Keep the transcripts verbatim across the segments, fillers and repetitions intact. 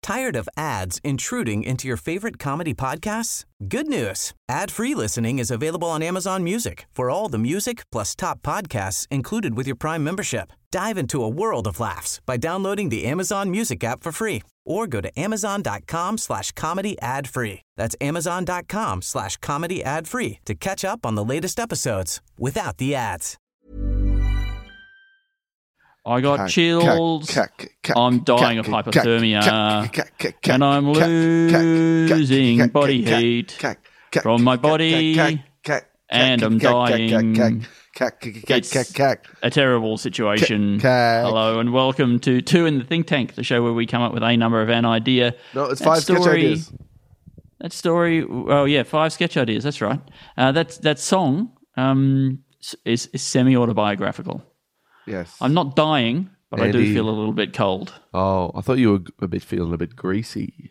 Tired of ads intruding into your favorite comedy podcasts? Good news. Ad-free listening is available on Amazon Music for all the music plus top podcasts included with your Prime membership. Dive into a world of laughs by downloading the Amazon Music app for free or go to amazon.com slash comedy ad free. That's amazon.com slash comedy ad free to catch up on the latest episodes without the ads. I got Cack, chills. cack, cack, cack, I'm dying cack, of cack, hypothermia. cack, cack, cack, cack, and I'm cack, losing cack, body cack, heat cack, cack, from my cack, body, cack, cack, and I'm cack, cack, dying. cack, cack, cack, cack, It's cack, cack. a terrible situation. Cack. Hello and welcome to Two in the Think Tank, the show where we come up with a number of an idea. No, it's That five sketch story- ideas. That story, oh yeah, five sketch ideas. That's right. Uh, that that song um, is, is semi-autobiographical. Yes. I'm not dying, but I do Andy. feel a little bit cold. Oh, I thought you were a bit feeling a bit greasy.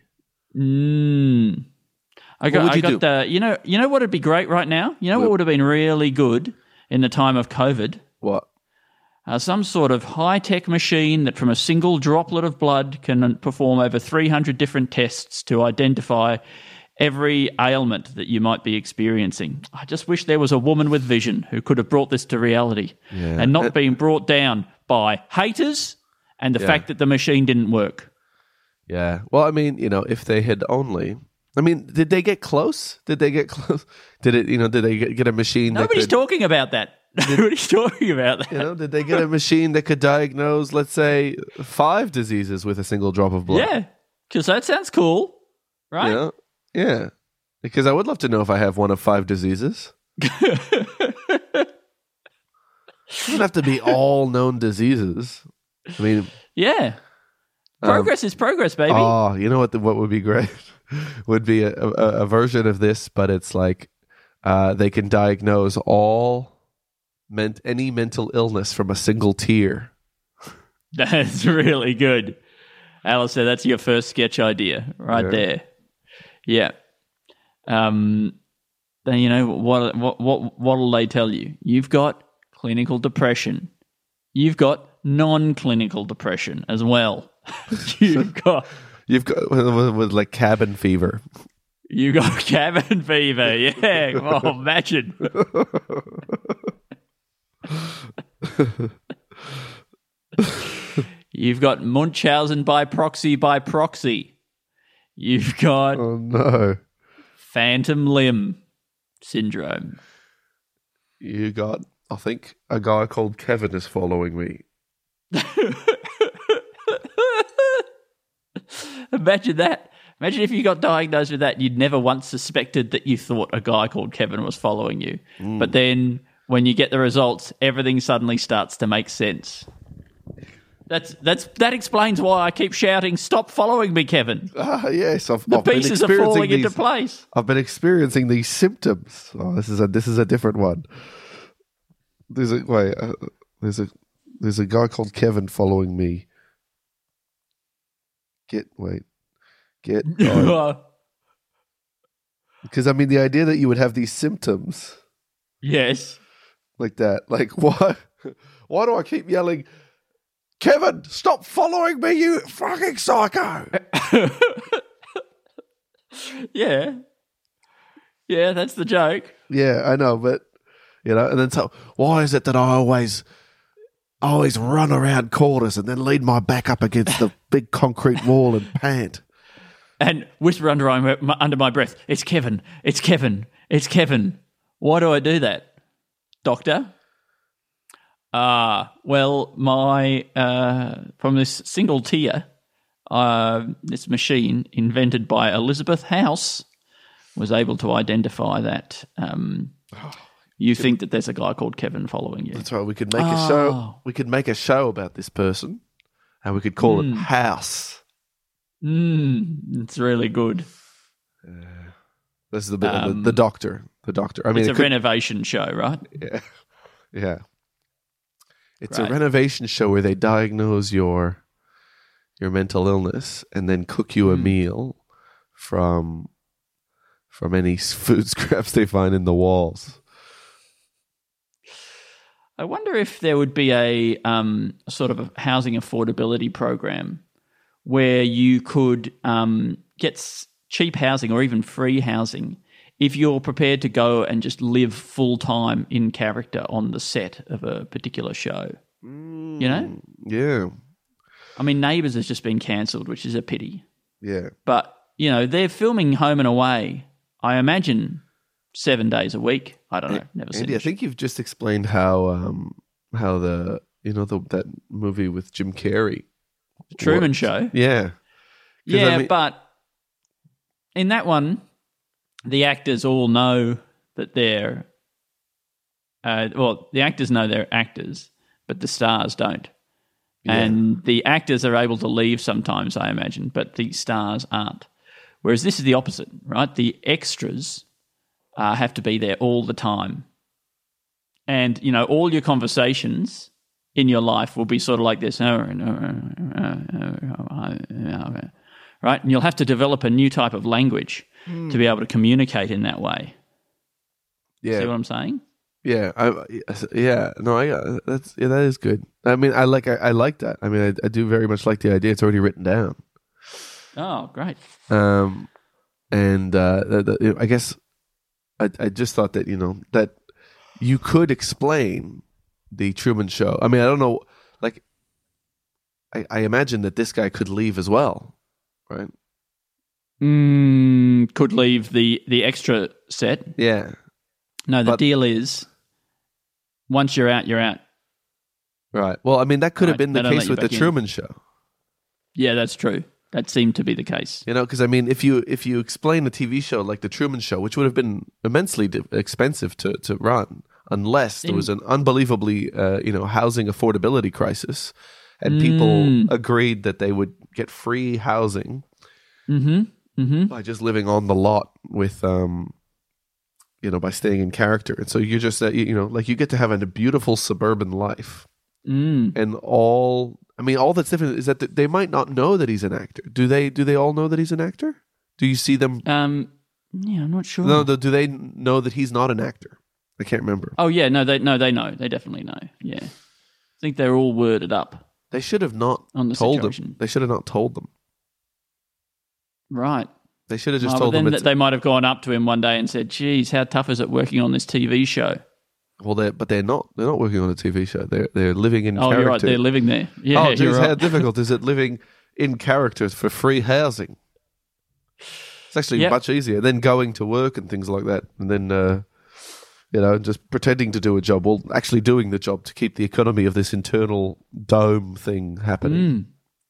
Mm. I got, would I you got do? the. You know, you know what would be great right now. You know what What? would have been really good in the time of COVID. What? Uh, some sort of high-tech machine that, from a single droplet of blood, can perform over three hundred different tests to identify every ailment that you might be experiencing. I just wish there was a woman with vision who could have brought this to reality Yeah. and not Uh, being brought down by haters and the Yeah. fact that the machine didn't work. Yeah. Well, I mean, you know, if they had only. I mean, did they get close? Did they get close? Did it? You know, did they get, get a machine? Nobody's that could, talking about that. Nobody's talking about that. You know, did they get a machine that could diagnose, let's say, five diseases with a single drop of blood? Yeah, because that sounds cool, right? You know? Yeah. Because I would love to know if I have one of five diseases. It doesn't have to be all known diseases. I mean, Yeah. Progress is progress, baby. oh, you know what? The, what would be great would be a, a, a version of this, but it's like uh, they can diagnose all ment- any mental illness from a single tear. That's really good. Alistair, that's your first sketch idea right Yeah. there. Yeah. Um, then, you know, what, what, what, what'll they tell you? You've got clinical depression. You've got non-clinical depression as well. You've got... You've got with, with like cabin fever. You got cabin fever, yeah. Oh, imagine. You've got Munchausen by proxy by proxy. You've got Oh no! phantom limb syndrome. You got, I think, a guy called Kevin is following me. Imagine that. Imagine if you got diagnosed with that, you'd never once suspected that you thought a guy called Kevin was following you. Mm. But then when you get the results, everything suddenly starts to make sense. That's that's that explains why I keep shouting, "Stop following me, Kevin." Ah, yes, I've, The I've been pieces are experiencing falling these, into place. I've been experiencing these symptoms. Oh, this is a this is a different one. There's a wait. Uh, there's a there's a guy called Kevin following me. Get wait. Get because I mean the idea that you would have these symptoms Yes. like that, like why? Why do I keep yelling? Kevin, stop following me, you fucking psycho! Yeah. Yeah, that's the joke. Yeah, I know, but you know, and then so why is it that I always always run around corners and then lean my back up against the big concrete wall and pant? And whisper under my, under my breath, "It's Kevin, it's Kevin, it's Kevin." Why do I do that, Doctor? Ah, uh, well, my, uh, from this single tear, uh, this machine invented by Elizabeth House was able to identify that. Um, you think that there's a guy called Kevin following you. That's right. We could make a Oh. show. We could make a show about this person, and we could call Mm. it House. Mm, it's really good. This is the bit Um, the, the doctor. The doctor. I mean, It's it a could- renovation show, right? Yeah, yeah. It's Right. a renovation show where they diagnose your your mental illness and then cook you a Mm. meal from from any s- food scraps they find in the walls. I wonder if there would be a um, sort of a housing affordability program where you could um, get s- cheap housing or even free housing if you're prepared to go and just live full time in character on the set of a particular show. Mm, You know? Yeah. I mean, Neighbours has just been cancelled, which is a pity. Yeah. But, you know, they're filming Home and Away, I imagine, seven days a week. I don't know. Never seen Andy, I it. think you've just explained how um how the you know the that movie with Jim Carrey. Truman worked. Show. Yeah. 'Cause Yeah, I mean- but in that one, the actors all know that they're uh, well, the actors know they're actors, but the stars don't. Yeah. And the actors are able to leave sometimes, I imagine, but the stars aren't. Whereas this is the opposite, right? The extras uh, have to be there all the time. And, you know, all your conversations in your life will be sort of like this. Right? And you'll have to develop a new type of language mm. to be able to communicate in that way. Yeah. See what I'm saying? Yeah, I, yeah, no, I uh, that's yeah, that is good. I mean, I like I, I like that. I mean, I, I do very much like the idea. It's already written down. Oh, great. Um, and uh, the, the, you know, I guess I I just thought that you know that you could explain the Truman Show. I mean, I don't know, like I I imagine that this guy could leave as well, right? Mm, could leave the the extra set. Yeah. No, the but, deal is once you're out, you're out. Right. Well, I mean, that could right. have been the They don't case let you with the back in. Truman Show. Yeah, that's true. That seemed to be the case. You know, because I mean, if you if you explain a T V show like the Truman Show, which would have been immensely di- expensive to, to run, unless there In- was an unbelievably uh, you know housing affordability crisis, and Mm. people agreed that they would get free housing Mm-hmm. Mm-hmm. by just living on the lot with um, you know, by staying in character, and so you're just uh, you know, like you get to have a beautiful suburban life, Mm. and all. I mean, all that's different is that th- they might not know that he's an actor. Do they? Do they all know that he's an actor? Do you see them? Um. Yeah, I'm not sure. No, do they know that he's not an actor? I can't remember. Oh yeah, no, they no, they know. They definitely know. Yeah, I think they're all worded up They should have not on the told situation. them. They should have not told them. Right. They should have just Oh, told but then them. th- It's, they might have gone up to him one day and said, "Geez, how tough is it working on this T V show?" well, they but they're not. They're not working on a T V show. They're they're living in Oh, character. you're right. They're living there. Yeah, oh, you're geez, right. how difficult is it living in character for free housing? It's actually Yep. much easier than going to work and things like that, and then uh, you know, just pretending to do a job, well, actually doing the job to keep the economy of this internal dome thing happening. Mm.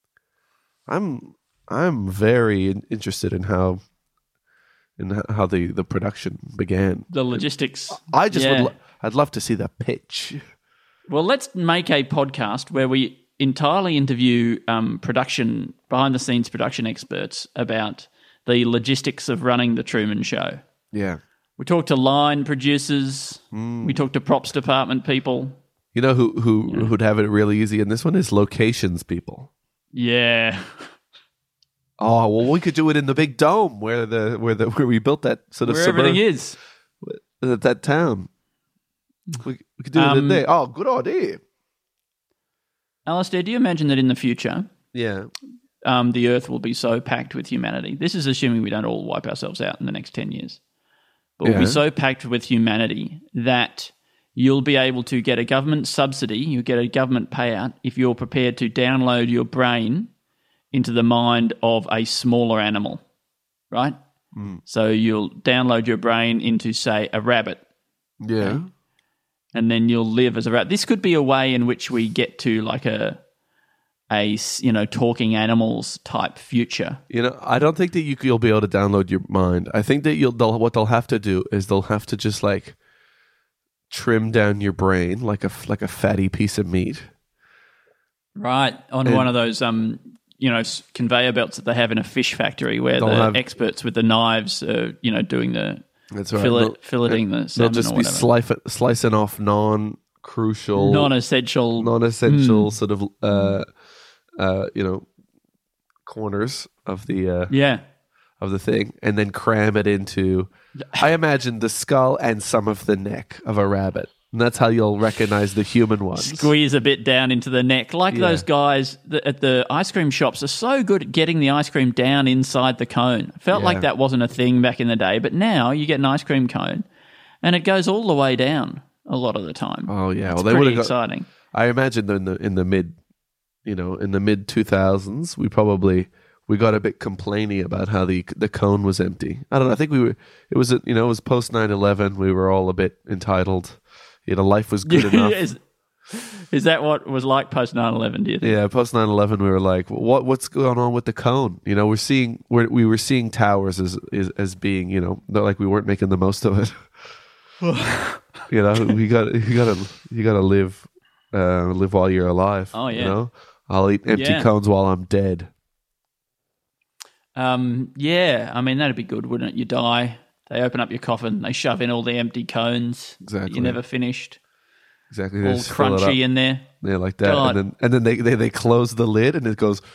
I'm I'm very in- interested in how in h- how the, the production began. The logistics. I just Yeah. would lo- I'd love to see the pitch. Well, let's make a podcast where we entirely interview um, production, behind the scenes production experts about the logistics of running the Truman Show. Yeah. We talk to line producers. Mm. We talk to props department people. You know who who yeah. who'd have it really easy in this one is locations people. Yeah. Oh well, we could do it in the big dome where the where the where we built that sort of Where suburb- everything is. that, that town. We, we could do it in Um, there. Oh, good idea. Alistair, do you imagine that in the future, Yeah. um, the Earth will be so packed with humanity? This is assuming we don't all wipe ourselves out in the next ten years. But we'll be Yeah. so packed with humanity that you'll be able to get a government subsidy, you get a government payout if you're prepared to download your brain into the mind of a smaller animal, right? Mm. So you'll download your brain into, say, a rabbit, Yeah. and then you'll live as a rabbit. This could be a way in which we get to like a, a you know, talking animals type future. You know, I don't think that you, you'll be able to download your mind. I think that you'll they'll, what they'll have to do is they'll have to just like trim down your brain like a like a fatty piece of meat. Right, on And- one of those um, you know, s- conveyor belts that they have in a fish factory where They'll the have- experts with the knives are, you know, doing the That's right. fillet, They'll- filleting the They'll salmon just or be whatever. slicing slicing off non-crucial, Non-essential. non-essential Mm. sort of uh, uh, you know corners of the uh, Yeah. of the thing, and then cram it into. I imagine the skull and some of the neck of a rabbit. And that's how you'll recognize the human ones. Squeeze a bit down into the neck. Like Yeah. those guys that at the ice cream shops are so good at getting the ice cream down inside the cone. Felt Yeah. like that wasn't a thing back in the day, but now you get an ice cream cone and it goes all the way down a lot of the time. Oh yeah, It's well they pretty would have got. exciting. I imagine in the in the mid, you know, in the mid two thousands, we probably we got a bit complainy about how the the cone was empty. I don't know. I think we were. It was you know it was post nine eleven. We were all a bit entitled. You know, life was good enough. is, is that what was like post nine eleven, do you think? Yeah, post nine eleven, we were like, what what's going on with the cone? You know, we're seeing we're, we were seeing towers as as, as being, you know, not like we weren't making the most of it. You know, we got you got to you got to live uh, live while you're alive. Oh, yeah. You know, I'll eat empty Yeah. cones while I'm dead. Um, yeah, I mean, that'd be good, wouldn't it? You die, they open up your coffin, they shove in all the empty cones that Exactly. you never finished, Exactly. They all just fill it crunchy up. in there. Yeah, like that, God. and then and then they, they they close the lid and it goes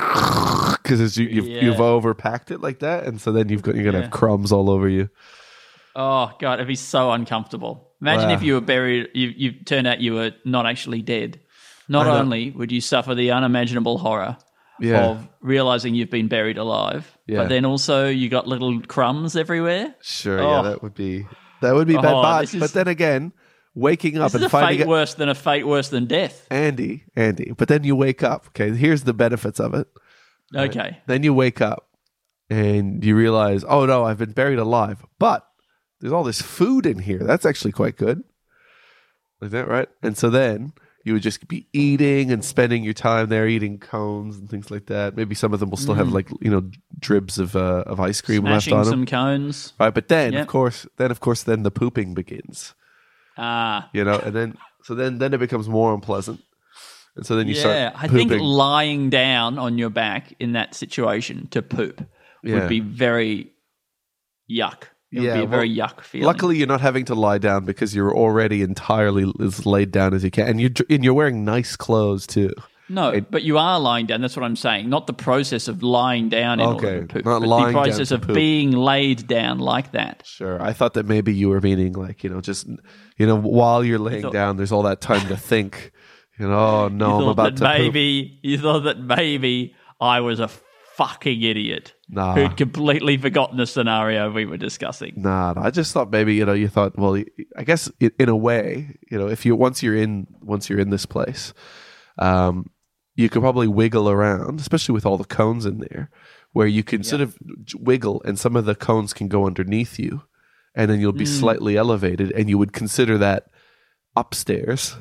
because you, you've Yeah. you've overpacked it like that, and so then you've got you're gonna Yeah. have crumbs all over you. Oh, God, it'd be so uncomfortable. Imagine Wow. if you were buried, you, you turned out you were not actually dead. Not I know. only would you suffer the unimaginable horror Yeah. of realizing you've been buried alive, Yeah. but then also you got little crumbs everywhere. Sure, Oh. yeah, that would be that would be bad. Oh, But, this is- but then again, waking up This is and a finding fate it, worse than a fate worse than death. Andy, Andy. But then you wake up. Okay, here's the benefits of it. Okay. Then you wake up and you realize, oh no, I've been buried alive, but there's all this food in here. That's actually quite good. Is that right? And so then you would just be eating and spending your time there, eating cones and things like that. Maybe some of them will still have like you know dribs of uh, of ice cream Smashing left on some them. cones. Right, but then Yep. of course, then of course, then the pooping begins. Ah. You know, and then so then then it becomes more unpleasant, and so then you Yeah, start I pooping. think lying down on your back in that situation to poop Yeah. would be very yuck. It Yeah, would be a very well, yuck feeling. Luckily, you're not having to lie down because you're already entirely as laid down as you can, and you and you're wearing nice clothes too. No, but you are lying down. That's what I'm saying. Not the process of lying down in Okay, order to poop, not but lying the down process to of poop. being laid down like that. Sure, I thought that maybe you were meaning like you know just you know while you're laying thought- down, there's all that time to think. You know, oh no, you I'm thought about that to poop. maybe you thought that maybe I was a fucking idiot Nah. who'd completely forgotten the scenario we were discussing. Nah, I just thought maybe you know you thought well I guess i- in a way you know if you once you're in once you're in this place, um, you could probably wiggle around, especially with all the cones in there, where you can sort of j- wiggle and some of the cones can go underneath you, and then you'll be Mm. slightly elevated, and you would consider that upstairs,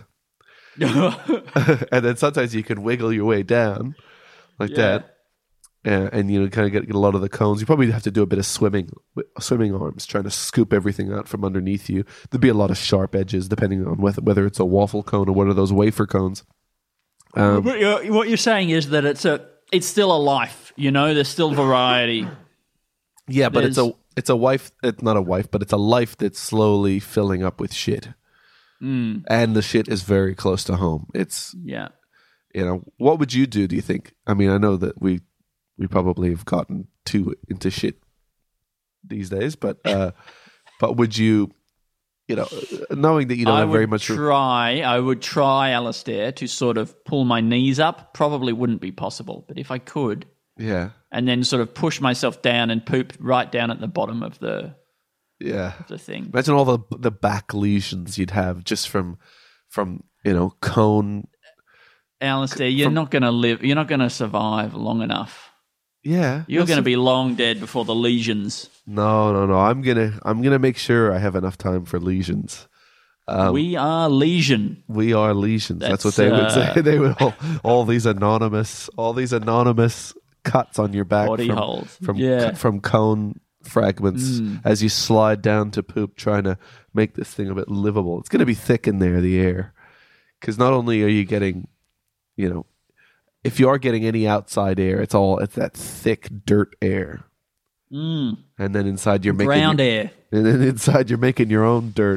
and then sometimes you can wiggle your way down like Yeah. that. And, and you know, kind of get, get a lot of the cones. You probably have to do a bit of swimming, wi- swimming arms, trying to scoop everything out from underneath you. There'd be a lot of sharp edges, depending on whether, whether it's a waffle cone or one of those wafer cones. Um, What you're, what you're saying is that it's a it's still a life, you know. There's still variety. yeah, but it's a There's- it's a wife. It's not a wife, but it's a life that's slowly filling up with shit, Mm, and the shit is very close to home. It's yeah. you know, what would you do? Do you think? I mean, I know that we we probably have gotten too into shit these days, but uh, but would you? You know, knowing that you don't I have very would much. try. I would try, Alistair, to sort of pull my knees up. Probably wouldn't be possible, but if I could, Yeah, and then sort of push myself down and poop right down at the bottom of the yeah. the thing. Imagine all the the back lesions you'd have just from from you know cone. Alistair, you're from- not going to live. You're not going to survive long enough. Yeah, You're yes, going to be long dead before the lesions. No, no, no. I'm gonna I'm gonna make sure I have enough time for lesions. Um, we are lesion. we are lesions. That's, That's, what they would uh, say. They would all, all these anonymous all these anonymous cuts on your back Body from holes. from Yeah. from cone fragments Mm. as you slide down to poop, trying to make this thing a bit livable. It's gonna be thick in there, the air, because not only are you getting, you know, if you are getting any outside air, it's all it's that thick dirt air, Mm. and then inside you're making Ground your- air. and then inside you're making your own dirt.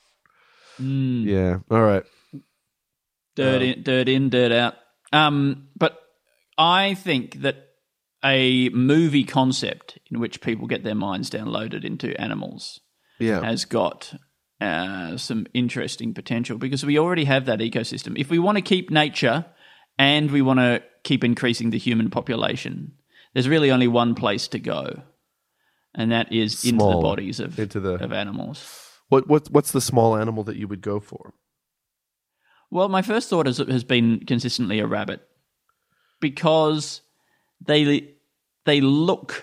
Mm. Yeah. All right. Dirt Um, in, dirt in, dirt out. Um, but I think that a movie concept in which people get their minds downloaded into animals Yeah. has got uh, some interesting potential because we already have that ecosystem. If we want to keep nature and we want to keep increasing the human population, there's really only one place to go, and that is into Small, the bodies of, into the- of animals. What what what's the small animal that you would go for? Well, my first thought has, has been consistently a rabbit because they they look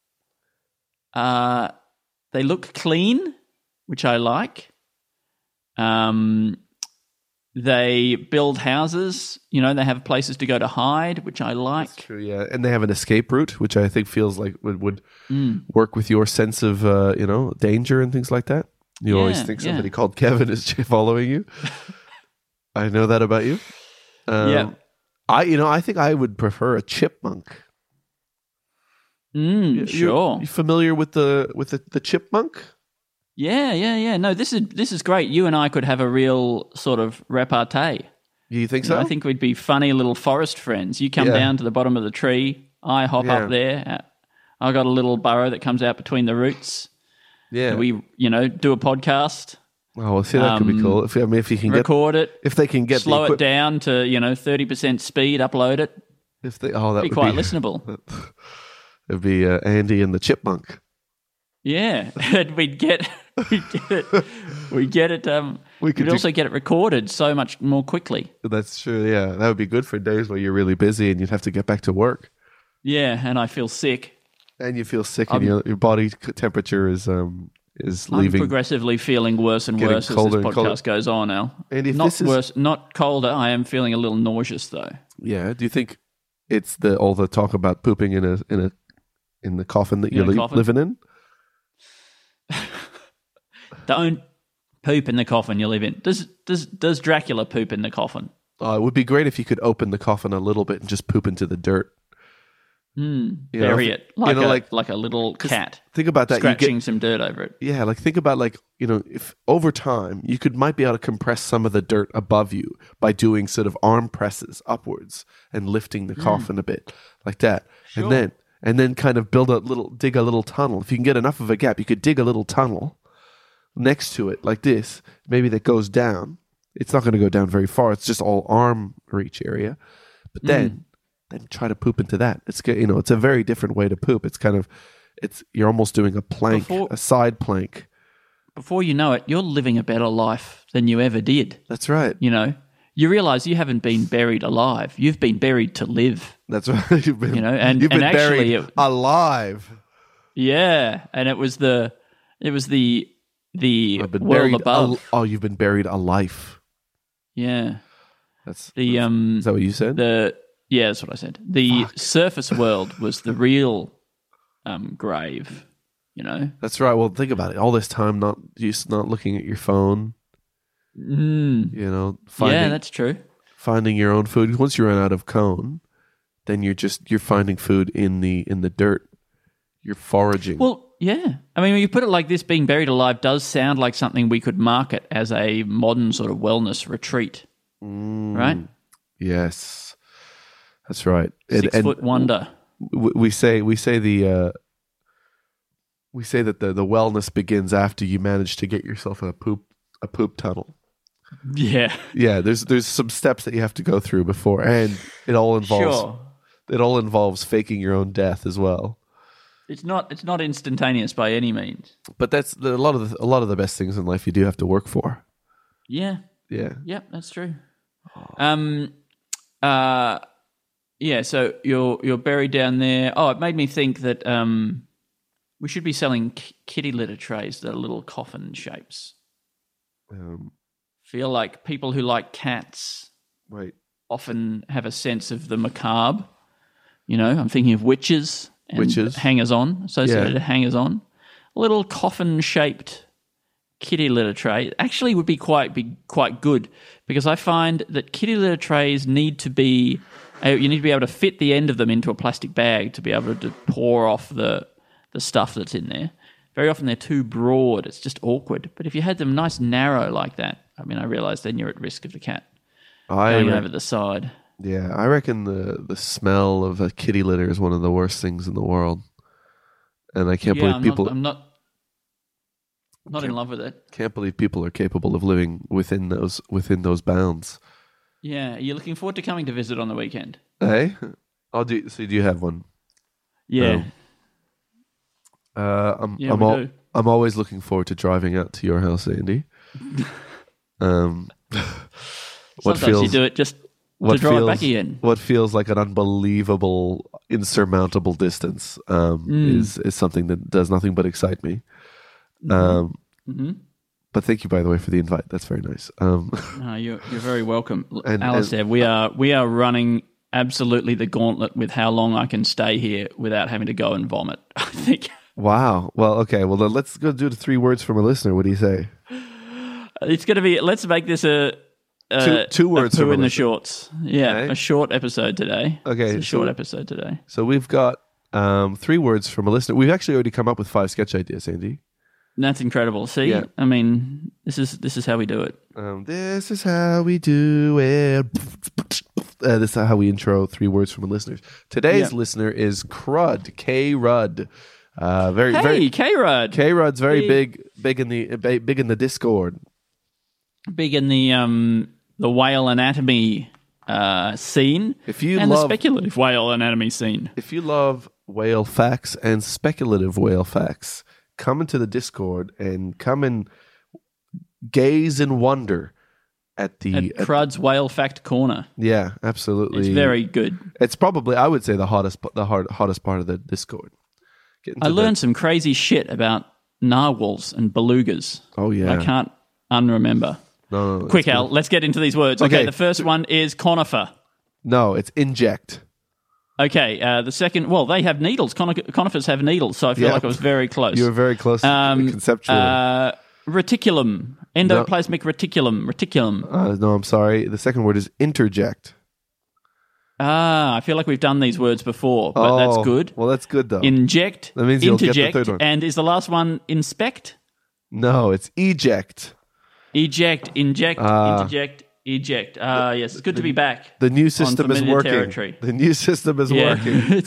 uh, they look clean, which I like. Um, they build houses, you know, they have places to go to hide, which I like. True, yeah, and they have an escape route, which I think feels like would, would Mm. work with your sense of uh, you know danger and things like that. You always Yeah, think yeah. somebody called Kevin is following you. I know that about you. Um, Yeah. I you know I think I would prefer a chipmunk. Mm, You- sure. You familiar with the with the, the chipmunk? Yeah, yeah, yeah. No, this is this is great. You and I could have a real sort of repartee. You think You so? know, I think we'd be funny little forest friends. You come Yeah. down to the bottom of the tree, I hop Yeah. up there. I got a little burrow that comes out between the roots. yeah. We, you know, do a podcast, oh, well, see, that could be um, cool. If I mean, if you can get record it, if they can get slow the it down to, you know, thirty percent speed, upload it. If they oh that Be would quite be listenable. It'd be uh, Andy and the chipmunk. Yeah, and we'd get we'd get it. We get it. Um, We we could could do- also get it recorded so much more quickly. That's true. Yeah, that would be good for days where you're really busy and you'd have to get back to work, Yeah, and I feel sick. and you feel sick, I'm- and your your body c- temperature is um is I'm leaving. progressively feeling worse and Getting worse as colder this and colder. podcast goes on now. And if not this is- worse, not colder. I am feeling a little nauseous though. Yeah. Do you think it's the all the talk about pooping in a in a in the coffin that In you're a li- coffin? living in? Don't poop in the coffin you live in. Does does does Dracula poop in the coffin? Uh, it would be great if you could open the coffin a little bit and just poop into the dirt. Mm, You know, bury if- it like you know, a like- like a little cat Think about that. You scratching get, some dirt over it. yeah, like think about like you know if over time you could might be able to compress some of the dirt above you by doing sort of arm presses upwards and lifting the coffin a bit like that, Sure. and then and then kind of build a little dig a little tunnel. If you can get enough of a gap, you could dig a little tunnel next to it like this, maybe that goes down. It's not going to go down very far. It's just all arm reach area, but then then try to poop into that. It's good, you know, it's a very different way to poop. It's kind of it's you're almost doing a plank, Before- a side plank. Before you know it, you're living a better life than you ever did. That's right. You know, you realize you haven't been buried alive. You've been buried to live. That's right. You've been, You know, and- you've been and actually buried it- alive. Yeah, and it was the it was the the I've been world buried. above. Al- oh, you've been buried alive. Yeah, That's the um is that what you said? the yeah, that's what I said. The surface world was the real um grave. You know. That's right. Well, think about it. All this time, not just not looking at your phone. Mm. You know, finding Yeah, that's true. finding your own food. Once you run out of cone, then you're just you're finding food in the in the dirt. You're foraging. Well, yeah. I mean, when you put it like this, being buried alive does sound like something we could market as a modern sort of wellness retreat, Mm, right? Yes, that's right. Six foot wonder. w- we say we say the uh, we say that the, the wellness begins after you manage to get yourself a poop a poop tunnel. Yeah, Yeah, there's there's some steps that you have to go through before, and it all involves sure. it all involves faking your own death as well. It's not. It's not instantaneous by any means. But that's the, a lot of the, a lot of the best things in life you do have to work for. Yeah. Yeah, Yep. That's true. Um. Uh. Yeah. So you're you're buried down there. Oh, it made me think that um, we should be selling k- kitty litter trays that are little coffin shapes. um, Feel like people who like cats right. often have a sense of the macabre. You know, I'm thinking of witches and Witches. hangers-on, associated Yeah. hangers-on. A little coffin-shaped kitty litter tray actually would be quite be quite good because I find that kitty litter trays need to be uh, you need to be able to fit the end of them into a plastic bag to be able to pour off the the stuff that's in there. Very often they're too broad; it's just awkward. But if you had them nice narrow like that, I mean, I realise then you're at risk of the cat I going re- over the side. yeah, I reckon the the smell of a kitty litter is one of the worst things in the world, and I can't Yeah, believe I'm people. Not, I'm not. Not in love with it. Can't believe people are capable of living within those within those bounds. Yeah. Are you looking forward to coming to visit on the weekend? Hey, I'll do. So do you have one? Yeah. No. Uh, I'm. Yeah, I'm, we al- do. I'm always looking forward to driving out to your house, Andy. um, what Sometimes feels you do it just what to drive feels, back again. What feels like an unbelievable, insurmountable distance um, Mm. is is something that does nothing but excite me. Um, Mm-hmm. But thank you, by the way, for the invite. That's very nice. Um, No, you're you're very welcome, And- Alistair. we are we are running absolutely the gauntlet with how long I can stay here without having to go and vomit. I think wow. Well, okay. Well, then let's go do the three words from a listener. What do you say? it's going to be. Let's make this a, a Two- two words a poo from a in the listener. shorts. Yeah, Okay. a short episode today. Okay, it's a short so- episode today. So we've got um, three words from a listener. We've actually already come up with five sketch ideas, Andy. That's incredible. See, Yeah. I mean, this is this is how we do it. Um, this is how we do it. Uh, this is how we intro three words from a listener. Today's Yeah. listener is Crud, K Rudd. Uh, very, Hey, very K-Rod, K Rudd's very Hey. big, big in the ba- big in the Discord. big in the um the whale anatomy uh, scene, If you and love, the speculative whale anatomy scene. if you love whale facts and speculative whale facts, come into the Discord and come and gaze in wonder at the. At at- Crud's Whale Fact Corner. yeah, absolutely. It's very good. It's probably, I would say, the hottest, the hard, hottest part of the Discord. Get into I the- learned some crazy shit about narwhals and belugas. Oh yeah. I can't unremember. No, no, no, Quick, it's Al, let's get into these words. Okay, Okay. the first one is conifer. No, it's inject. Okay, uh, the second, well, they have needles. Con- conifers have needles, so I feel Yeah. like I was very close. You were very close Um, conceptually. Uh, reticulum. Endoplasmic reticulum. Reticulum. Uh, no, I'm sorry. The second word is interject. Ah, I feel like we've done these words before, but oh, that's good. Well, that's good though. Inject. That means you'll get the interject, third one. and is the last one inspect? no, it's eject. Eject, inject, Ah. interject, eject. Ah, yes, it's good to be back. The new system is familiar working. territory. The new system is working.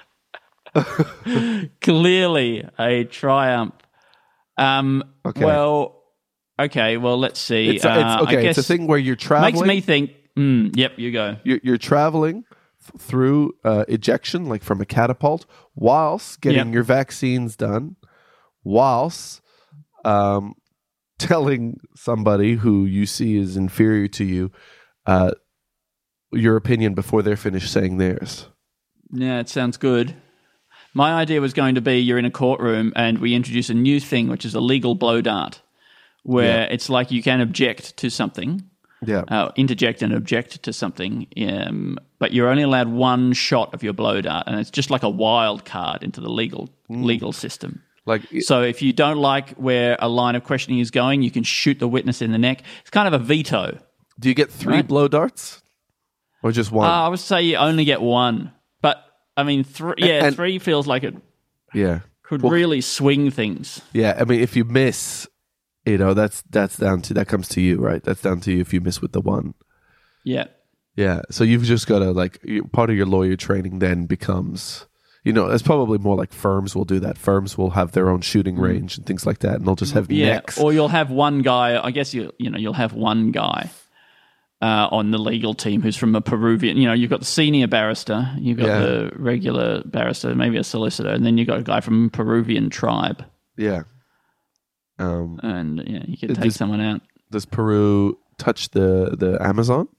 It's clearly a triumph. Um, Okay. Well, okay. Well, let's see. It's, a, it's Uh, okay. I guess It's a thing where you're traveling. makes me think. Mm, yep, you go. you're, you're traveling th- through uh, ejection, like from a catapult, whilst getting Yep. your vaccines done, whilst um, telling somebody who you see is inferior to you uh, your opinion before they're finished saying theirs. Yeah, it sounds good. My idea was going to be you're in a courtroom and we introduce a new thing, which is a legal blow dart, where Yeah. it's like you can object to something. Yeah. Uh, interject and object to something, um, but you're only allowed one shot of your blow dart, and it's just like a wild card into the legal legal system. Like, So if you don't like where a line of questioning is going, you can shoot the witness in the neck. It's kind of a veto. do you get three Right. blow darts or just one? Uh, I would say you only get one, but I mean, three. Yeah, And- three feels like it yeah. could Well, really swing things. Yeah, I mean, if you miss, you know, that's that's down to that comes to you, right? That's down to you if you miss with the one. Yeah. Yeah, so you've just got to like you, part of your lawyer training then becomes, you know, it's probably more like firms will do that. Firms will have their own shooting range and things like that, and they'll just have Mm. Yeah, necks. or you'll have one guy. I guess you you know you'll have one guy uh, on the legal team who's from a Peruvian. You know, you've got the senior barrister, you've got Yeah. the regular barrister, maybe a solicitor, and then you've got a guy from a Peruvian tribe, Yeah. Um, and yeah, you can It take just- someone out. does Peru touch the the Amazon?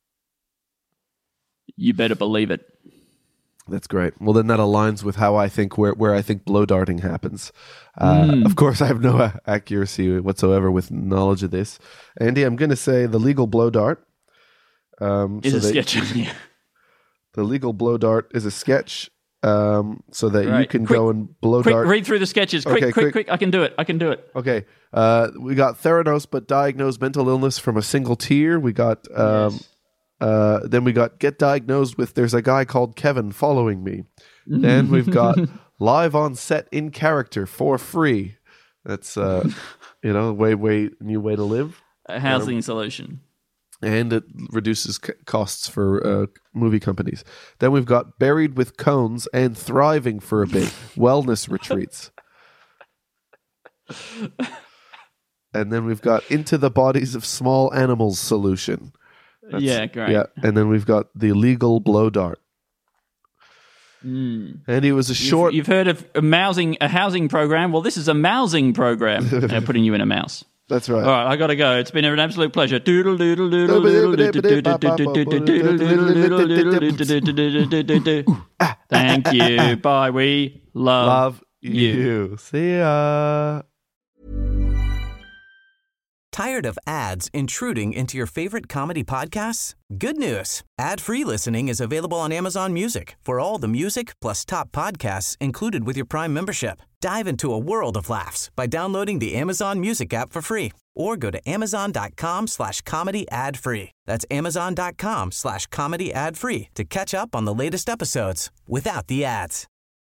You better believe it. That's great. Well, then that aligns with how I think where where I think blow darting happens. Uh, Mm. Of course, I have no a- accuracy whatsoever with knowledge of this. Andy, I'm going to say the legal blow dart. Um, Is so a that- sketch. Yeah. The legal blow dart is a sketch, um, so that you Right. can Quick- go and blow Quick, dart. read through the sketches. Quick, Okay, quick, quick. quick. I can do it. I can do it. Okay, uh, we got Theranos, but diagnosed mental illness from a single tear. We got um, Yes. uh, then we got get diagnosed with. There's a guy called Kevin following me. Then we've got live on set in character for free. That's uh, you know, way way new way to live, A housing solution. and it reduces c- costs for uh, movie companies. Then we've got buried with cones and thriving for a bit. Wellness retreats. And then we've got Into the Bodies of Small Animals solution. That's, yeah, great. Yeah, and then we've got the legal blow dart. Mm. And it was a short. You've, you've heard of a mousing, a housing program. Well, this is a mousing program. They're putting you in a mouse. That's right. All right, I got to go. It's been an absolute pleasure. Doodle doodle doodle doodle doodle. Thank you. Bye. We love, Love you. you. See ya. Tired of ads intruding into your favorite comedy podcasts? Good news. Ad-free listening is available on Amazon Music for all the music plus top podcasts included with your Prime membership. Dive into a world of laughs by downloading the Amazon Music app for free or go to amazon.com slash comedy ad free. That's amazon.com slash comedy ad free to catch up on the latest episodes without the ads.